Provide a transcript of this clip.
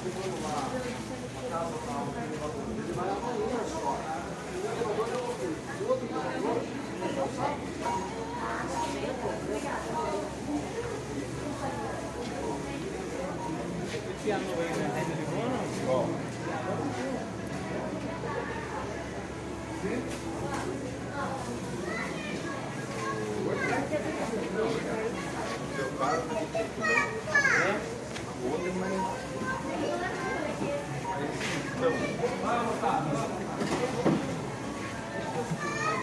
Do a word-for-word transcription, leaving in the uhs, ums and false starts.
Esse ano aí, né? Ainda de boa, não? Ó. Seu carro é? O outro é mais. Então, vamos, tá.